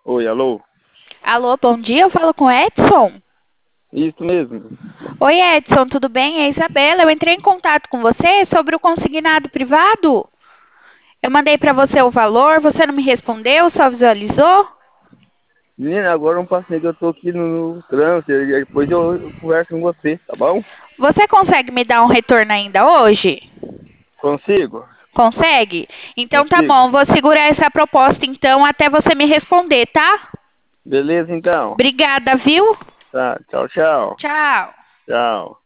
Oi, alô? Alô, bom dia, eu falo com Edson. Isso mesmo. Oi, Edson, tudo bem? É a Isabela. Eu entrei em contato com você sobre o consignado privado. Eu mandei para você o valor, você não me respondeu, só visualizou? Menina, agora um passeio que eu tô aqui no trânsito, e depois eu converso com você, tá bom? Você consegue me dar um retorno ainda hoje? Consigo? Consegue? Então tá Consigo. bom, vou segurar essa proposta então até você me responder, tá? Beleza, então. Obrigada, viu? Tá, tchau, tchau. Tchau. Tchau.